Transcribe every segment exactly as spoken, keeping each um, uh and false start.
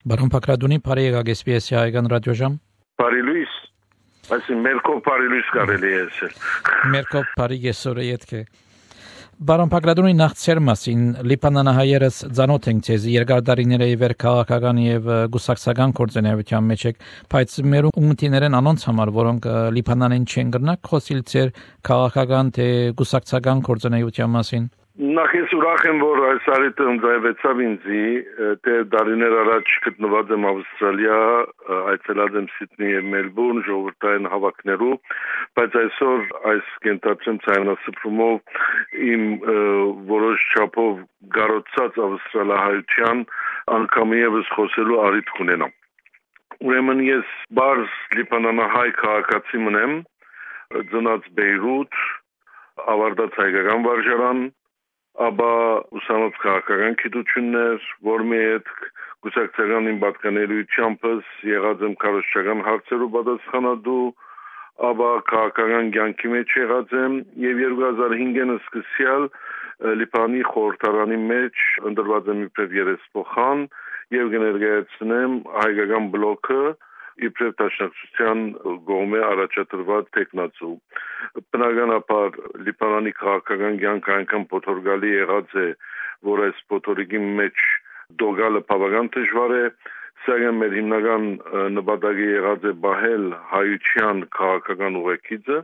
Բարոն Փակրադունի, բարի եկաք էս բի էս-ի հայկական ռադիոժամ։ Բարի լույս, այսինքն մերկով բարի լույս կարելի է ասել։ Մերկով բարի եսօրը յետք է։ Բարոն Փակրադունի, նախ ծեր մասին լիբանանահայերս ծանոթ ենք ձեզ երկար տարիների վեր քաղաքական եւ գուսակցական գործունեության մեջ եք, բայց մեր ունտիներեն անոնց համար, որոնք Լիբանանին չեն գտնակ, խոսիլ ձեր քաղաքական թե գուսակցական գործունեության մասին։ Նախ ես ուրախ եմ, որ այս արիտը ընձայվեցավ ինձի, թե դարիներ առաջ գտնված եմ Ավստրալիա, այցելած եմ Սիդնի և Մելբուրն ժողովրդային հավաքներու, բայց այսօր այս կենթացեմ ցայնասփռումով իմ որոշ չափով գառոցած ավստրալահայության անգամ ևս խոսելու առիթ կունենամ։ Ուրեմն ես բարձ լիբանանահայ քաղաքացի մնեմ, ծնած Բեյրութ, ավարտած հայկական վարժարան, ապա ուսանած քաղաքական գիտություններ, որ մի հետ գուսակցական իմ պատկանելիությամբս եղած եմ քարոզչական հարցերու պատասխանատու, ապա քաղաքական կյանքի մեջ եղած եմ եւ երկու հազար հինգ սկսյալ Լիբանի խորհրդարանի մեջ ընտրված եմ իբրև երեսփոխան եւ կներկայացնեմ հայկական բլոկը իբրև դաշնակցության գոմե առաջադրված տեխնացու։ Բնականաբար Լիբանանի քաղաքական կյանքը այնքան փոթորկալի եղած է, որ այս փոթորիկի մեջ դոգալը բավական դժվար է, սակայն մեր հիմնական նպատակը եղած է բահել հայության քաղաքական ուղեկիցը,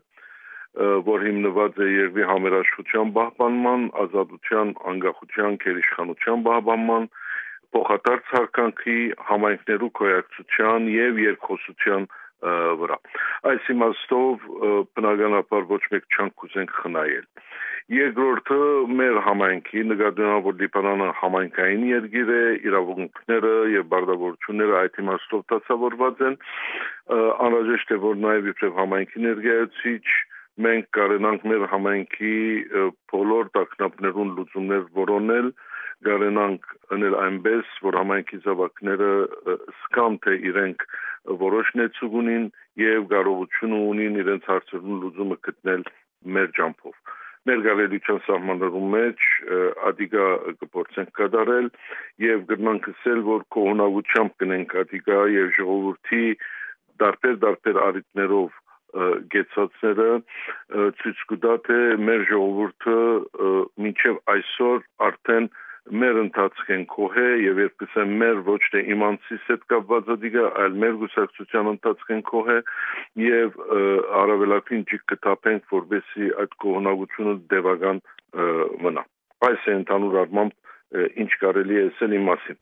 որ հիմնված է երկրի համերաշխության պահպանման, ազատության, անկախության, գերիշխանության պահպանման, փոխադարձ հարկանքի, համայնքներու կոյակցության եւ երկխոսության վրա։ Այս իմաստով բնականաբար ոչ մեկ չենք կուզենք խնայել։ Երկրորդը մեր համայնքի նկատմամբ որ Լիբանանը համայնքային երկիր է, իրավունքները եւ բարդավորությունները այդ իմաստով դասավորված են, անհրաժեշտ է որ նաեւ իբրև համայնքի ներկայացուցիչ մենք կարենանք մեր համայնքի բոլոր տագնապներուն լուծումներ որոնել, կարենանք անել այնպես, որ համայնքի զավակները սկան թե իրենք որոշ նեցուկ ունին եւ կարողություն ունին իրենց հարցերուն լուծումը գտնել մեր ջամփով։ Մեր գարելիության սահմաններում մեջ ադիգա կփորձենք կատարել եւ գտնանք ասել, որ կողոնակությամբ կնենք ադիգա եւ ժողովրդի դարբեր-դարբեր առիթներով գեցածները ցույց կտա թե մեր ժողովուրդը մինչև այսօր արդեն մեր ընթացք են կողե եւ երբես մեր ոչ թե իմանցիս հետ կապված ադիգա, այլ մեր գուսակցության ընթացք են կողե եւ առավելագույն ջիկ կտապենք, որբեսի այդ կողոնակությունը դեպական մնա։ Այս է ընդհանուր առմամբ ինչ կարելի է ասել իմ մասին։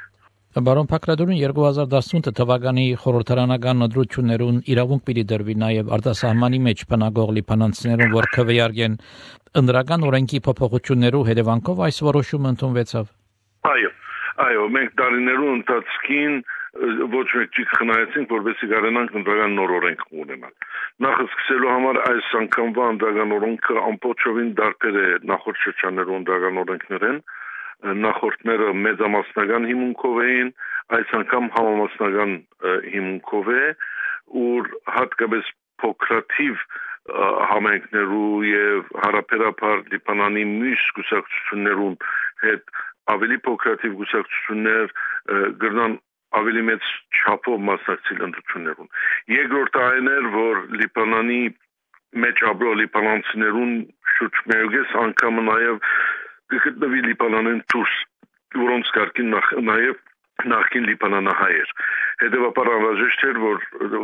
Բարոն Փակրադունի, երկու հազար տասնութ թվականի խորհրդարանական ընտրություններուն իրավունք պիտի դրվի նաև արտասահմանի մեջ բնակող լիբանանցիներուն, որ քվեարկեն ընդրական օրենքի փոփոխություններու հետևանքով այս որոշումը ընդունվեցավ։ Այո, այո, մենք տարիներու ընթացքին ոչ մեկ չի խնայեցինք, որովհետեւ կարենանք ընդրական նոր օրենք ունենալ։ Նախ սկսելու համար այս անգամվա ընդրական օրենքը ամբողջովին դարբեր է նախորդ շրջաններու ընդրական օրենքներեն։ Նախորդները մեծամասնական հիմունքով էին, այս անգամ համամասնական հիմունքով է, ուր հատկապես փոքրաթիվ համայնքներու եւ հարաբերաբար Լիբանանի մյուս գուսակցություններուն հետ ավելի փոքրաթիվ գուսակցություններ գրնան ավելի մեծ չափով մասնակցել ընտրություններուն։ Երկրորդ այն էր, որ Լիբանանի մեջ ապրող լիբանանցիներուն շուրջ մեկես անգամ նաեւ գտնվի Լիբանանեն դուրս, որոնց կարգին նաև նախկին լիբանանահայեր։ Հետևաբար անհրաժեշտ էր, որ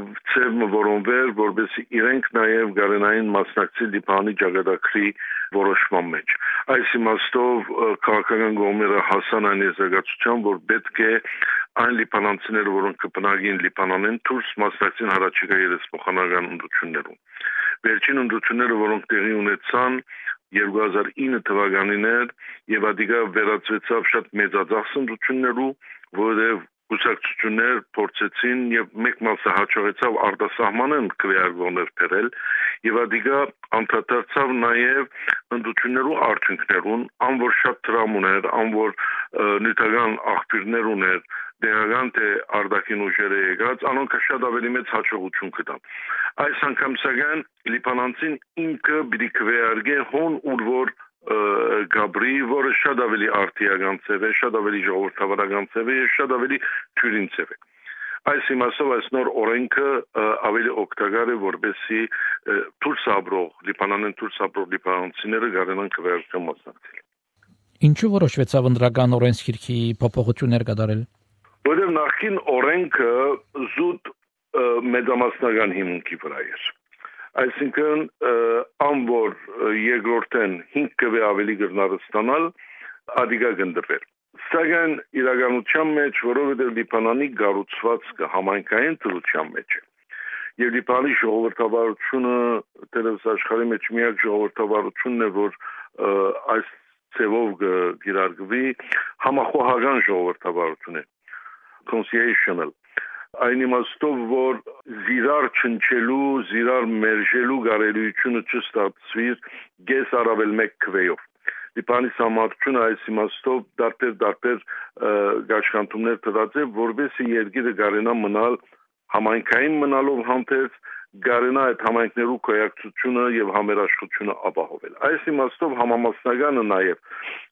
ծևը որոնվեր, որովհետեւ իրենք նաև գարենային մասնակցել Լիբանանի ճակատագրի որոշման մեջ։ Այս իմաստով քաղաքական կողմերը հասան այն եզրակացության, որ պետք է այն լիբանանցիները, որոնք կբնակին Լիբանանեն դուրս, մասնակցեն առաջիկա երեսփոխանական ընտրություններում։ Վերջին ընտրությունները, որոնք տեղի ունեցան երկու հազար ինը թվականին էր եւ ադիգա վերածվեցավ շատ մեծածախս ընտրություններու, որովհետեւ գուսակցություններ փորձեցին եւ մեկ մասը հաջողեցավ արտասահմանեն քվեարկողներ բերել եւ ադիգա անդրադարձավ նաեւ ընտրություններու արդյունքներուն, անոր շատ դրամ ուներ, անոր նյութական աղբյուրներ ուներ, դեղական թե արտաքին ուժերը եկած, անոնք շատ ավելի մեծ հաջողություն կտան։ Այս անգամ սակայն լիբանանցին ինքը պիտի քվեարկե հոն ուր որ Գաբրի, որը շատ ավելի արտիական ծև է, շատ ավելի ժողովրդավարական ծև է եւ շատ ավելի թյուրին ծև է։ Այս իմաստով այս նոր օրենքը ավելի օգտակար է, որպեսզի դուրս ապրող Լիբանանեն դուրս ապրող լիբանանցիները կարողանան քվեարկության մասնակցել։ Ինչու որոշվեցավ ընդրական օրենսգիրքի փոփոխություններ կատարել։ Որովհետև նախկին օրենքը զուտ մեծամասնական հիմունքի վրա էր։ Այսինքն անոր երկրորդեն հինգ կվե ավելի գրնարը ստանալ ադիգա գնդրվել։ Սակայն իրականության մեջ, որովհետև Լիբանանի գառուցվածքը համայնքային դրության մեջ է, եւ Լիբանանի ժողովրդավարությունը դերևս աշխարհի մեջ միակ ժողովրդավարությունն է, որ այս ծևով գիրարգվի, համախոհական ժողովրդավարություն է, conciliational, այն իմաստով, որ զիրար չնչելու, զիրար մերժելու կարելիությունը չստացվի գես առավել մեկ քվեով։ Լիբանանի համարտությունը այս իմաստով դարբեր-դարբեր գաշխանտումներ տված է, որովհետեւ երկիրը կարենա մնալ համայնքային մնալով հանդերձ կարենա այդ համայնքներու կոյակցությունը եւ համերաշխությունը ապահովել։ Այս իմաստով համամասնականը նաեւ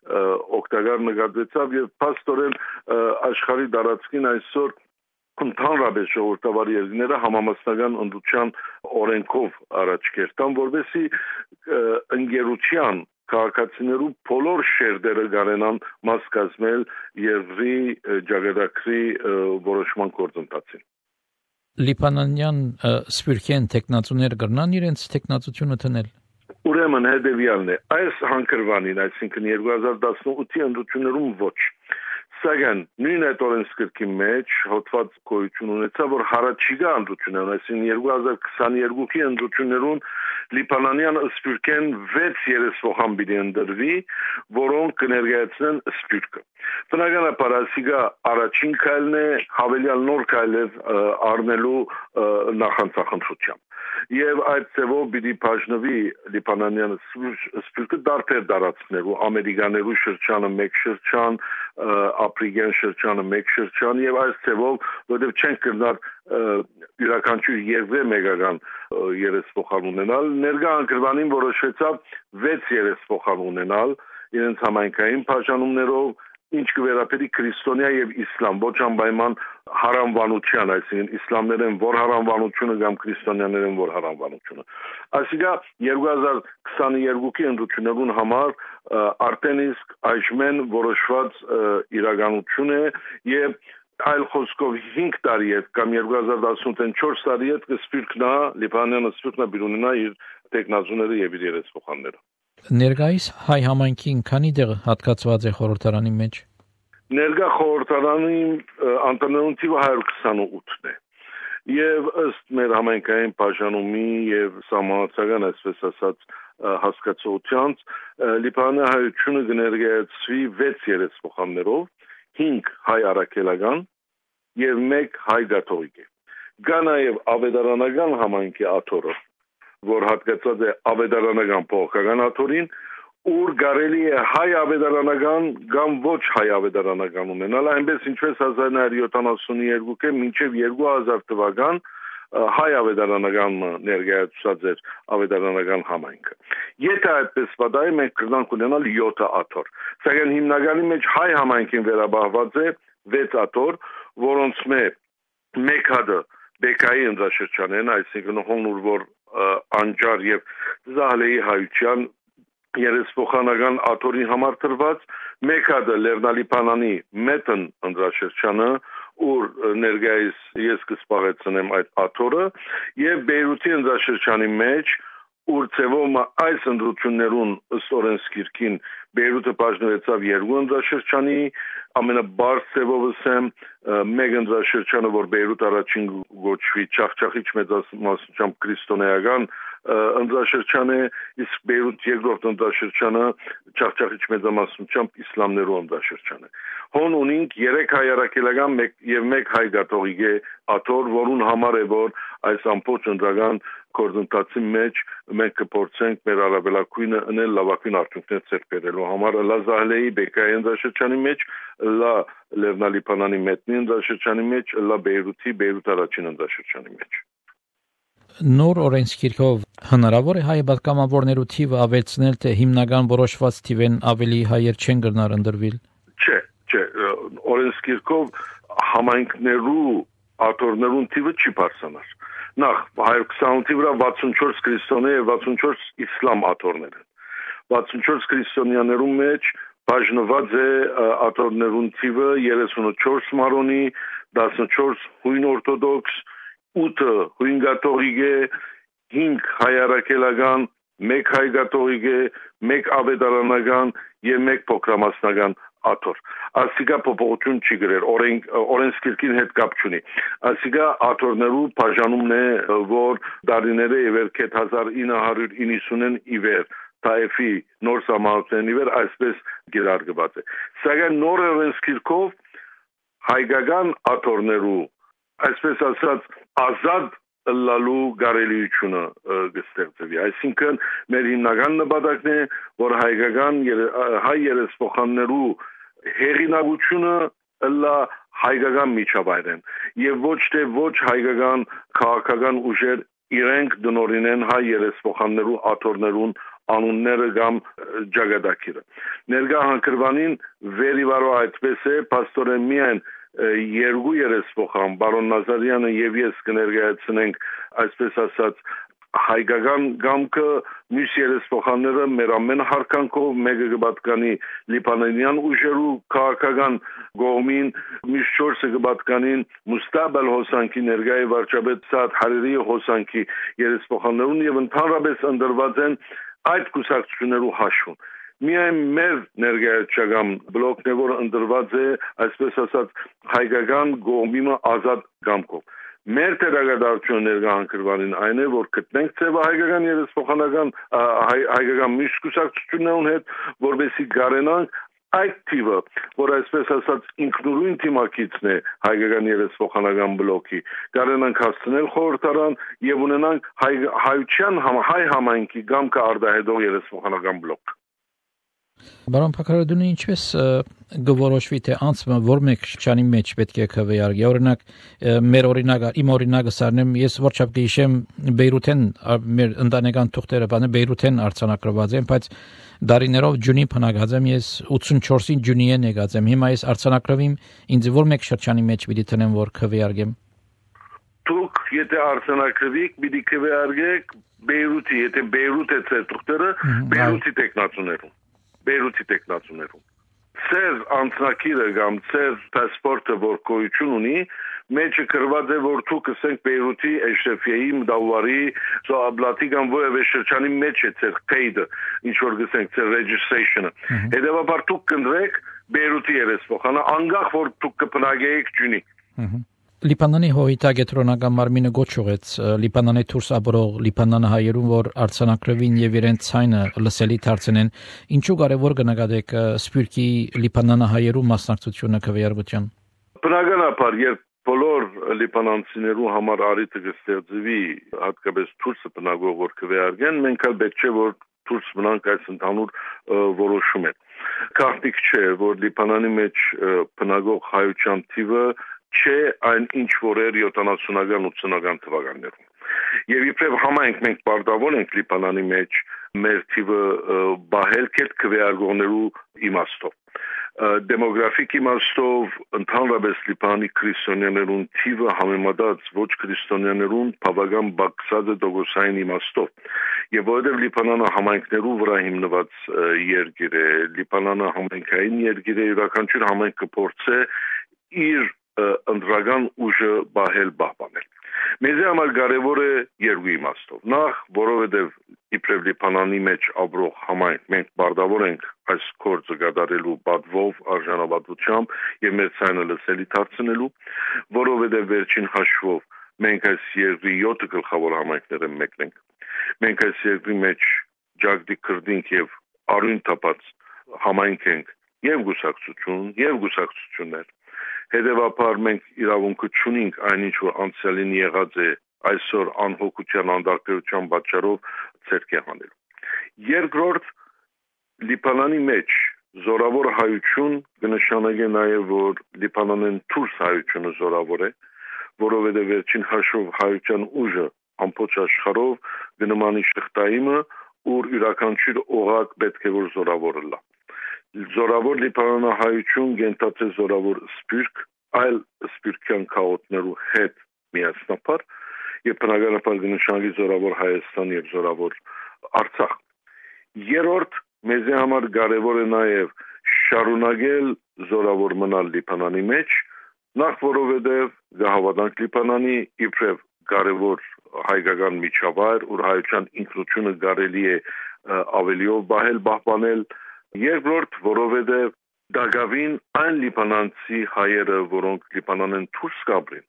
օգտակար նկատվեցավ եւ փաստորեն աշխարհի դարածքին այսօր ընդհանրապես ժողովրդավար երկրները համամասնական ընդդության օրենքով առաջ կերտան, որովհետեւ ընկերության քաղաքացիներու բոլոր շերտերը կարենան մաս կազմել երկրի ջագերակրի որոշման գործընթացին։ Լիբանանյան սփյուռքեն տեխնացուներ կրնան իրենց տեխնացությունը տնել։ Ուրեմն հետևյալն է, այս հանքրվանին, այսինքն երկու հազար տասնութի ընդդություններում ոչ։ Սակայն նույն այդ օրենսգրքի մեջ հոդված գոյություն ունեցավ, որ հարաճիգա ընդդություններն, այսինքն երկու հազար քսաներկուի ընդդություններուն Լիբանանյան սփյուռքեն վեց երեսվոխան պիտի ընդրվի, որոնք կներկայացնեն սփյուռքը։ Բնականաբար ասիգա առաջին քայլն է հավելյալ նոր քայլեր առնելու նախանցախնդրությամբ։ Եվ այդ ծևով պիտի բաժնվի Լիբանանյան սփյուռքը դարբեր դարածքներու, ամերիկաներու շրջանը մեկ շրջան, ապրիգյան շրջանը մեկ շրջան եւ այս ծևով, որովհետեւ չեն կրնար յուրաքանչյուր երկրի մեգական երեսփոխան ունենալ, ներկա անկրվանին որոշվեցավ վեց երեսփոխան ունենալ իրենց համայնքային բաժանումներով, ինչ կվերապերի քրիստոնյա եւ իսլամ, ոչ անպայման հարանվանության, այսինքն իսլամներեն որ հարանվանությունը կամ քրիստոնյաներեն որ հարանվանությունը։ Այսինքն երկու հազար քսաներկուի ընդդություններուն համար արդեն իսկ այժմեն որոշված իրականություն է եւ այլ խոսքով հինգ տարի է կամ երկու հազար տասնութ չորս տարի է կսպիրկնա Լիբանանը սպիրկնա բիրունենա իր տեխնազուները եւ իր երեսփոխանները։ Ներկայիս հայ համայնքին քանի դեղ հատկացված է խորհրդարանի մեջ։ Ներկա խորհրդարանի անտանելուն թիվը հարյուր քսանութն է։ Եվ ըստ մեր համայնքային բաժանումի եւ սահմանացական, այսպես ասած, հասկացողության, Լիբանանի հայությունը կներկայացվի վեց երեսփոխաններով, հինգ հայ արաքելական եւ մեկ հայ կաթողիկ է։ Կա նաեւ ավետարանական համայնքի աթոռը, որ հատկացած է ավետարանական փոխական աթոռին, ուր կարելի է հայ ավետարանական կամ ոչ հայ ավետարանական ունենալ, այնպես ինչպես հազար նոյ հարյուր յոթանասուններկու մինչև երկու հազար թվական հայ ավետարանական ներկայացած էր ավետարանական համայնքը։ Եթե այդպես վադայի մենք կրնանք ունենալ յոթ աթոռ։ Սակայն հիմնականի մեջ հայ համայնքին վերաբահված է վեց աթոռ, որոնց մեկ հատը բեկայի ընձաշրջանեն, այսինքն հոնուր որ անջար եւ զահլեի հայության երեսփոխանական աթոռի համար տրված, մեկ հատը Լեռնալիբանանի մետն ընձաշրջանը, ուր ներկայիս ես կսպաղեցնեմ այդ աթոռը, եւ Բեյրութի ընձաշրջանի մեջ, ուր ծևոմ այս ընդրություններուն ըստ օրենսգիրքին Բեյրութը բաժնվեցավ երկու ընձաշրջանի, ամենաբարձ ծևով ասեմ, մեկ ընձաշրջանը, որ Բեյրութ առաջին գոչվի Չախչախիչ մեծամասնությամբ քրիստոնեական ընձաշրջան է, իսկ Բեյրութ երկրորդ ընձաշրջանը Չախչախիչ մեծամասնությամբ իսլամներու ընձաշրջան է։ Հոն ունինք երեք հայ արաքելական եւ մեկ հայ կաթողիկ է աթոռ, որուն համար է որ այս ամբողջ ընտրական գործընթացի մեջ մենք կփորձենք մեր առավելագույնը անել լավագույն արդյունքներ ձեռք բերելու համար լա Զահլեի Բեկայի ընձաշրջանի մեջ, լա Լեռնալիբանանի մետնի ընձաշրջանի մեջ, լա Բեյրութի Բեյրութ առաջին ընձաշրջանի մեջ։ նոր օրենսգիրքով հնարավոր է հայ պատգամավորներու թիվը ավելցնել, թե հիմնական որոշված թիվեն ավելի հայեր չեն գնար ընդրվել։ Չէ, չէ, օրենսգիրքով համայնքներու աթոռներուն թիվը չի բարձրանար։ Նախ հարյուր քսանութի վրա վաթսունչորս քրիստոնյա եւ վաթսունչորս իսլամ աթոռներ են։ վաթսունչորս քրիստոնյաներու մեջ բաժնված է աթոռներուն թիվը երեսունչորս մարոնի, տասնչորս հույն օրթոդոքս, ութը հույն կաթողիկ, հինգ հայարակելական, մեկ հայ կաթողիկ, մեկ ավետարանական եւ մեկ փոքրամասնական աթոռ։ Ասիկա փոփոխություն չի գրել, օրենսգիրքին հետ կապ չունի։ Ասիկա աթոռներու բաժանումն է, որ դարիները եւ հազար ինը հարյուր իննսունն ի վեր Թայեֆի նոր սահմանությունների վեր այսպես գիրարգված է։ Սակայն նոր օրենսգիրքով հայկական աթոռներու, այսպես ասած, ազատ լալու կարելիությունը կստեղծվի։ Այսինքն մեր հիմնական նպատակն է, որ հայկական հայ երեսփոխաններու հեղինակությունը լա հայկական միջավայրեն եւ ոչ թե ոչ հայկական քաղաքական ուժեր իրենք դնորինեն հայ երեսփոխաններու աթոռներուն անունները կամ ջագադակիրը։ Ներկա հանգրվանին վերիվարո այդպես է, պաստորեն միայն երկու երեսփոխան, բարոն Նազարյանը եւ ես կներկայացնենք, այսպես ասած, հայկական գամքը, մյուս երեսփոխանները մեր ամեն հարկանքով, մեկը կպատկանի լիբանանյան ուժերու քաղաքական գողմին, մյուս չորսը կպատկանին Մուստաբալ Հոսանքի ներկայ վարչապետ Սադ Հարիրի Հոսանքի երեսփոխաններուն եւ ընդհանրապես ընդրված են այդ կուսակցություններու հաշվում։ Միայն մեր ներկայացական բլոկն է, որ ընդրված է, այսպես ասած, հայկական գողմիմը ազատ գամքով։ Մեր տեղեկատվությունը ներկա հանգրվանին այն է, որ գտնենք ծեվը հայկական երեսփոխանական հայկական մյուս կուսակցություններուն հետ, որովհետեւ գարենանք այդ թիվը, որ այսպես ասած ինքնուրույն թիմակիցն է հայկական երեսփոխանական բլոկի, գարենանք հասցնել խորհրդարան եւ ունենանք հայության հայ համայնքի գամքը արդահետող երեսփոխանական բլոկ։ Բարոն Փակարյանը ինչպես գորոշվի թե անցումը որ մեկ շրջանի մեջ պետք է քվեարկի։ Օրինակ մեր օրինակը իմ օրինակը սարնեմ, ես որչափ գիշեմ Բեյրութեն մեր ընտանեկան թուղթերը բանը Բեյրութեն արձանագրված են, բայց դարիներով ջունի փնագած եմ, ես ութսունչորսին ջունի են եկած եմ։ Հիմա ես արձանագրվիմ, ինձ որ մեկ շրջանի մեջ պիտի տնեմ որ քվեարկեմ։ Դուք եթե արձանագրվիք, պիտի քվեարկեք Բեյրութի, եթե Բեյրութ է ձեր թուղթերը, Բեյրութի տեխնացուներում։ Բեյրութի տեխնացուներում։ Ձեր անձնակիրը կամ ձեր պասպորտը որ գոյություն ունի, մեջը գրված է որ դուք ասենք Բեյրութի Էշրեֆիայի Մդավարի Զոաբլատի կամ որևէ շրջանի մեջ է ձեր paid-ը, ինչ որ գսենք ձեր registration-ը։ Հետևաբար դուք կընտրեք Բեյրութի երեսփոխանը, անկախ որ դուք կփնագեիք ջունի։ Լիբանանի հողիտագետրոնական մարմինը գոչուեց Լիբանանի դուրս ապրող լիբանանահայերուն, որ արձանագրվին եւ իրենց ցայնը լսելի դարձնեն, ինչու կարեւոր կնկատեք Սփյուռքի լիբանանահայերու մասնակցությունը քվեարկության։ Բնականաբար, երբ բոլոր լիբանանցիներու համար արիթը կստեղծվի, հատկապես դուրսը բնագող որ քվեարկեն, մենք էլ պետք չէ որ դուրս մնանք այս ընդհանուր որոշումը։ Կարծիք չէ, որ Լիբանանի մեջ բնագող հայության թիվը չէ այն ինչ որ էր յոթանասունական ութսունական թվականներում։ Եվ իբրև համայնք մենք պարտավոր ենք Լիբանանի մեջ մեր թիվը բահել կետ քվեարկողներու իմաստով։ Դեմոգրաֆիկ իմաստով ընդհանրապես Լիբանանի քրիստոնյաներուն թիվը համեմատած ոչ քրիստոնյաներուն բավական բարձր է դոգոսային իմաստով։ Եվ որովհետև Լիբանանը համայնքներու վրա հիմնված երկիր է, Լիբանանը համայնքային երկիր է, յուրաքանչյուր համայնք կփորձե իր ընդրական ուժը բահել պահպանել։ Մեզ համար կարևոր է երկու իմաստով։ Նախ, որովհետև իբրև Լիբանանի մեջ ապրող համայնք մենք պարտավոր ենք այս գործը կատարելու պատվով, արժանապատվությամբ եւ մեր ցայնը լսելի դարձնելու, որովհետև վերջին հաշվով մենք այս երկրի յոթ գլխավոր համայնքները մեկն ենք։ Մենք այս երկրի մեջ ջագդի քրդինք եւ արույն տապած համայնք ենք եւ գուսակցություն, եւ գուսակցություններ։ Հետևաբար մենք իրավունք չունենք այնինչ որ անցյալին եղած է այսօր անհոգության անդարգելության պատճառով ցերկե հանելու։ Երկրորդ, Լիբանանի մեջ զորավոր հայություն կնշանակի նաև որ Լիբանանեն դուրս հայությունը զորավոր է, որովհետև վերջին հաշվով հայության ուժը ամբողջ աշխարհով գնմանի շղթայինը, ուր յուրաքանչյուր օղակ պետք է որ զորավորը լա։ Զորավոր լիբանանահայություն գենթած է զորավոր սպյուրք, այլ սպյուրքյան քաոտներու հետ միասնապար եւ բնականաբար գնշանգի զորավոր Հայաստան եւ զորավոր Արցախ։ Երրորդ մեզի համար կարևոր է նաեւ շարունակել զորավոր մնալ Լիբանանի մեջ, նախ որովհետեւ գահավանանք Լիբանանի իբրև կարևոր հայկական միջավայր, ուր հայության ինքնությունը կարելի է ավելիով բահել, պահպանել, երկրորդ որովհետեւ դակավին այն լիբանանցի հայերը, որոնք Լիբանանեն դուրս կապրին,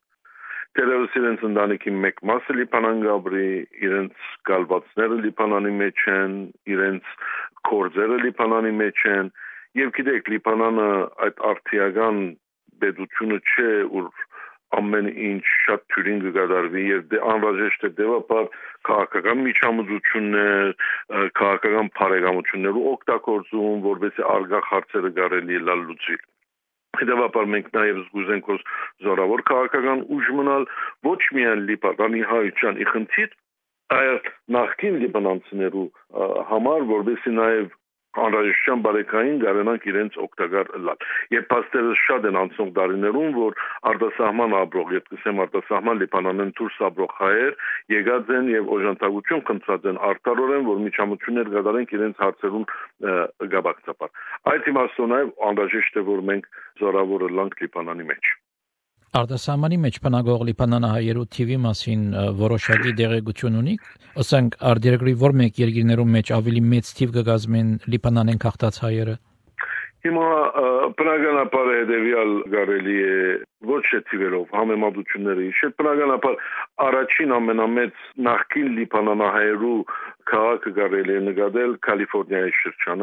Թերևս իրենց ընտանիքի մեկ մասը Լիբանան գաբրի, իրենց գալվածները Լիբանանի մեջ են, իրենց կորձերը Լիբանանի մեջ են, եւ գիտեք Լիբանանը այդ արդիական պետությունը չէ, որ ամեն ինչ շատ թյուրին կգադարվի եւ դե անհրաժեշտ է դեպաբար քաղաքական միջամտություններ, քաղաքական բարեկամություններ օգտագործում, որովհետեւ արգախ հարցերը կարելի է լուծել։ Հետևաբար մենք նաև զգուզենք որ զորավոր քաղաքական ուժ մնալ ոչ միայն Լիբանանի հայության իշխանից, այլ նախկին լիբանանցիներու համար, որովհետեւ նաև անհրաժեշտության բարեկային գարենանք իրենց օգտակար լալ։ Եվ փաստերը շատ են անցնող տարիներում, որ արտասահման ապրող, եթե կսեմ արտասահման Լիբանանեն դուրս ապրող հայեր եկած են եւ օժանդակություն կնցած են արտարորեն, որ միջամտություններ կատարենք իրենց հարցերում գաբակցաբար։ Այդ իմաստով նաև անհրաժեշտ է որ մենք զորավոր լանք Լիբանանի մեջ։ Արտասահմանի մեջ բնակող լիբանանահայերու թիվի մասին որոշակի դեղեցություն ունի, ասենք արտերկրի որ մեկ երկիրներում մեջ ավելի մեծ թիվ կգազմեն Լիբանանեն քաղտած հայերը։ Հիմա բնականաբար հետևյալ կարելի է ոչ թե թիվերով համեմատությունները հիշել, բնականաբար առաջին ամենամեծ նախկին լիբանանահայերու քաղաքը կարելի է նկատել Կալիֆոռնիայի շրջանը,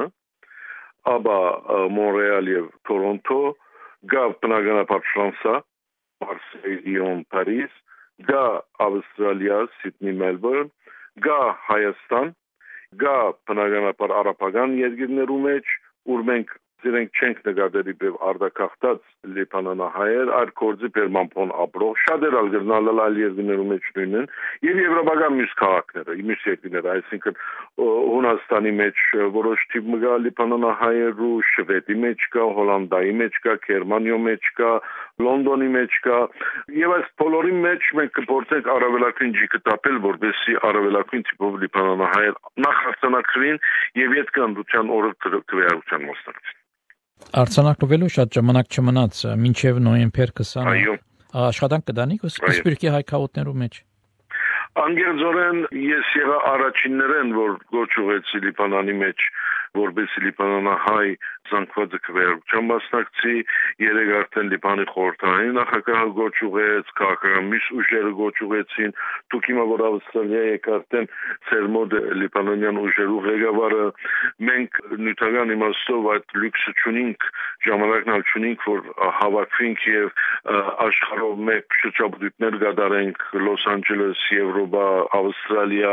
ապա Մոնրեալ եւ Տորոնտո, գա բնականաբար Ֆրանսա, Մարսեյ, Լիոն, Փարիզ, գա Ավստրալիա, Սիդնի, Մելբուրն, գա Հայաստան, գա բնականաբար արաբական երկրներու մեջ, ուր մենք Իրենք չենք նկատելի բև արդակախտած լիբանանահայեր, այդ կորձի պերմանփոն ապրող, շատեր ալ գրնալալ այլ երկրներում մեջ նույնն, եւ եվրոպական մյուս քաղաքները, մյուս երկրները, այսինքն Հունաստանի մեջ որոշ թիվ մգա լիբանանահայերու, Շվեդի մեջ կա, Հոլանդայի մեջ կա, Գերմանիայի մեջ կա, Լոնդոնի մեջ կա, եւ այս բոլորի մեջ մենք կփորձենք առավելագույն ջիկը տապել, որովհետեւ առավելագույն թիվով լիբանանահայեր նախ արձանագրվին եւ իդ կանդության օրը քվեարկության մասնակցին։ Արձանագրվելու շատ ժամանակ չմնաց, մինչև նոյեմբեր քսանը։ Այո։ Աշխատանք կդանիք սպյուրքի հայկաոտներու մեջ։ Անգերձորեն ես եղա առաջիններն, որ գոչ ուղեցի Լիբանանի մեջ, որբեսի Լիբանանահայ զանգվածը քվեարկության մասնակցի, երեք արդեն Լիբանի խորհրդային նախագահը գոչ ուղեց, քաղաքական մյուս ուժերը գոչ ուղեցին, դուք հիմա որ Ավստրալիա եք արդեն ծեր մոտ լիբանանյան ուժերու ղեկավարը, մենք նյութական իմաստով այդ լյուքսը չունենք, ժամանակն ալ չունենք, որ հավաքվենք եւ աշխարհով մեկ շրջապատություններ կատարենք Լոս Անջելես, Եվրոպա, Ավստրալիա,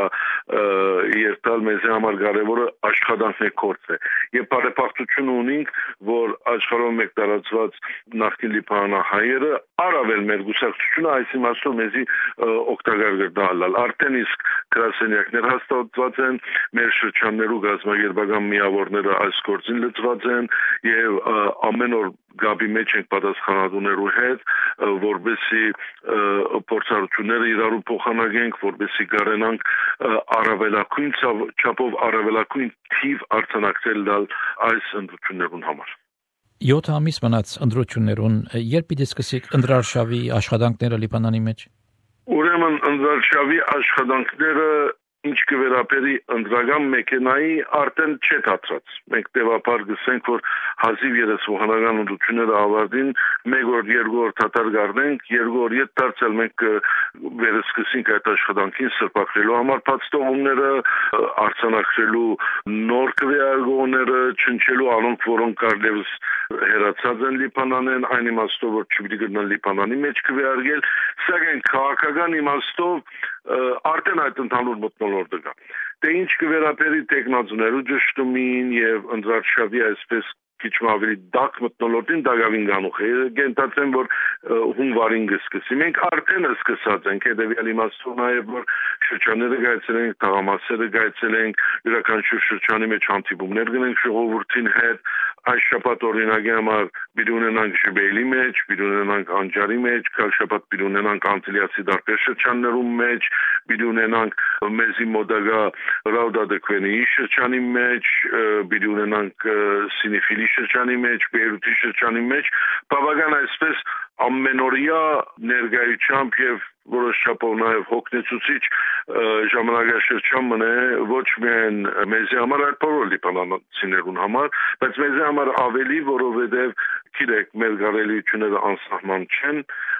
երթալ մեզ համար կարևորը աշխատանքն է կորցը։ Եվ բարեփոխություն ունենք, որ աշխարհով մեկ տարածված նախկին լիբանանահայերը առավել մեր գուսակցությունը այս իմաստով մեզի օգտակար կդառնալ։ Արդեն իսկ գրասենյակներ հաստատված են, մեր շրջաններու գազագերբական միավորները այս գործին լծված են եւ ամեն օր գաբի մեջ ենք պատասխանատուներու հետ, որբեսի փորձառությունները իրարու փոխանակենք, որբեսի կարենանք առավելագույն չափով առավելագույն թիվ արձանագրել դալ այս ընտրություններուն համար։ յոթ ամիս մնաց ընտրություններուն, երբ պիտի սկսեք ընտրարշավի աշխատանքները Լիբանանի մեջ։ Ուրեմն ընտրարշավի աշխատանքները ինչ կվերապերի ընտրական մեքենայի արդեն չէ դացած։ Մենք դեպաբար գսենք, որ հազիվ երեսվողանական ընտրությունները ավարտին, մեկ օր, երկու օր թաթար գարնենք, երկու օր ետ դարձել մենք վերսկսենք այդ աշխատանքին սրբակրելու համար բացտողումները, արձանագրելու նոր քվեարկողները, չնչելու անոնք, որոնք կարլևս հերացած են Լիբանանեն, այն իմաստով, որ չպիտի գտնան Լիբանանի մեջ քվեարկել, սակայն քաղաքական իմաստով արդեն այդ ընդհանուր մթնոլորտը կա։ Դե ինչ կվերապերի տեխնազուներու ճշտումին եւ ընտրարշավի այսպես քիչ ավելի դակ մթնոլորտին դակավին գանուխ է գենտացեն որ հունվարին կսկսի մենք արդեն սկսած ենք հետևյալ իմաստով նաև որ շրջանները գայցել ենք տղամասերը գայցել ենք յուրաքանչյուր շրջանի մեջ հանդիպումներ գնենք ժողովրդին հետ այս շաբաթ օրինակի համար պիտի ունենանք Ժբեյլի մեջ պիտի ունենանք Անջարի մեջ կալ շաբաթ պիտի ունենանք Անտիլիացի դարբեր շրջաններում մեջ պիտի ունենանք մեզի մոդագա Ռաուդադեքվենի շրջանի մեջ պիտի ունենանք Սինիֆիլի շրջանի մեջ Բեյրութի շրջանի մեջ բավական այսպես ամենօրյա ներկայությամբ եւ որոշ չափով նաև հոգնեցուցիչ ժամանակաշրջան մնե ոչ միայն մեզի համար այլ բոլոր լիբանանցիներուն համար բայց մեզի համար ավելի որովհետեւ գիտեք մեր գարելիությունները անսահման չեն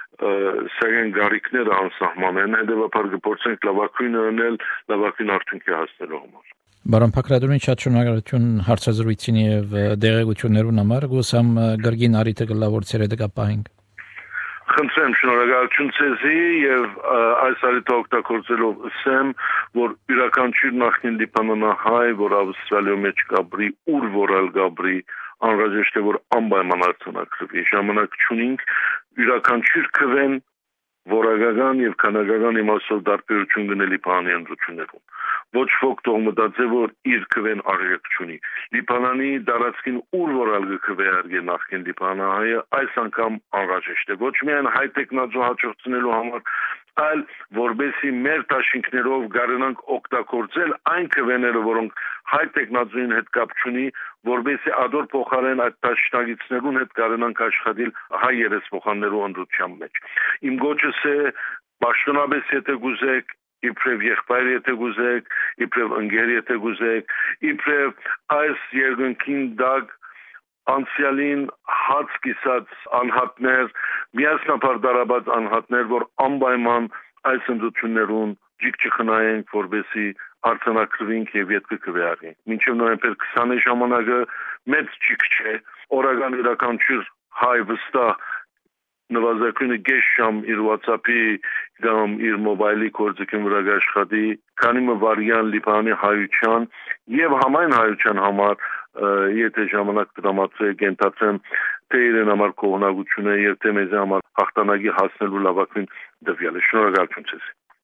սակայն գարիկները անսահման են հետեւաբար կփորձենք լավագույնը անել լավագույն արդյունքի հասնելու համար Բարոն Փակրադունի շատ շնորհակալություն հարցազրույցին եւ դերեկություններուն համար գուսամ գրգին արիթը գլավորցերը դկապահենք Խնդրեմ շնորհակալություն ցեզի եւ այս արիթը օգտագործելով ասեմ որ յուրաքանչյուր նախնին լիբանանահայ որ Ավստրալիայում մեջ գաբրի ուր որալ գաբրի անհրաժեշտ է որ անպայման արձանագրվի ժամանակ չունենք յուրաքանչյուր քվեն որակական եւ քանակական իմաստով դարբերություն գնել Լիբանանի ընդրություններում ոչ ոք թող մտածի որ իր քվեն արժեք չունի Լիբանանի դարածքին ուր որալ գքվեարգե նախքին Լիբանանահայը այս անգամ անհրաժեշտ է ոչ միայն հայ տեխնոլոգիա հաջողությունելու համար այլ որբեսի մեր տաշինքներով գարենանք օգտագործել այն քվեները որոնք հայ տեխնոլոգիային հետ կապ չունի որբեսի ադոր փոխարեն այդ տաշնակիցներուն հետ գարենանք աշխատել հայ երեսփոխաններու ընդրության մեջ իմ գոչս է պաշտոնապես եթե գուզեք իբրև եղբայր եթե գուզեք, իբրև ընկեր եթե գուզեք, իբրև այս երկնքին դակ անցյալին հաց կիսած անհատներ, միասնապար դարաբաց անհատներ, որ անպայման այս ընդրություններուն ջիկ չխնայենք, որբեսի արձանագրվենք եւ ետքը կվեարենք։ Մինչև նոյեմբեր քսանը ժամանակը մեծ ջիկ չէ, օրական յուրաքանչյուր հայ վստահ նվազագույնը գեշ շամ իր WhatsApp-ի կամ իր մոբայլի կորձիկին վրա աշխատի, քանի մը վարյան Լիբանանի հայության եւ համայն հայության համար եթե ժամանակ տրամադրե գենտացեմ թե իրեն համար կողմնակությունը եւ թե մեզ համար հաղթանակի հասնելու լավագույն դեպիալը շնորհակալություն ցեզ